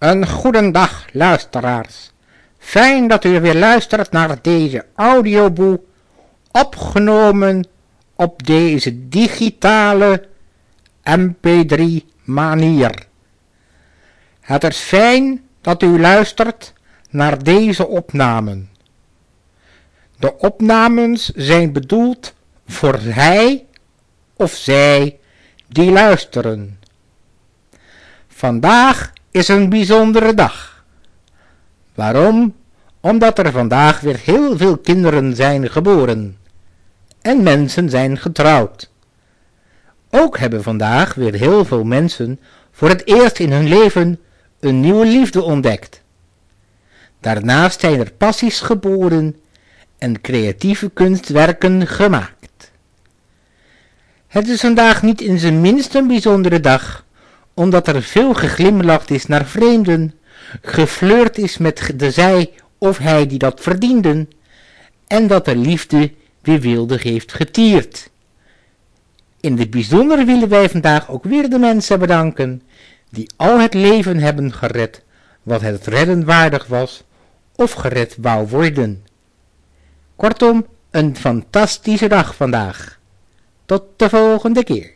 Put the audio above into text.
Een goedendag, luisteraars. Fijn dat u weer luistert naar deze audioboek, opgenomen op deze digitale MP3 manier. Het is fijn dat u luistert naar deze opnamen. De opnames zijn bedoeld voor hij of zij die luisteren. Vandaag is een bijzondere dag. Waarom? Omdat er vandaag weer heel veel kinderen zijn geboren en mensen zijn getrouwd. Ook hebben vandaag weer heel veel mensen voor het eerst in hun leven een nieuwe liefde ontdekt. Daarnaast zijn er passies geboren en creatieve kunstwerken gemaakt. Het is vandaag niet in zijn minst een bijzondere dag, omdat er veel geglimlacht is naar vreemden, geflirt is met de zij of hij die dat verdienden, en dat de liefde wie wilde heeft getierd. In het bijzonder willen wij vandaag ook weer de mensen bedanken, die al het leven hebben gered, wat het redden waardig was, of gered wou worden. Kortom, een fantastische dag vandaag. Tot de volgende keer.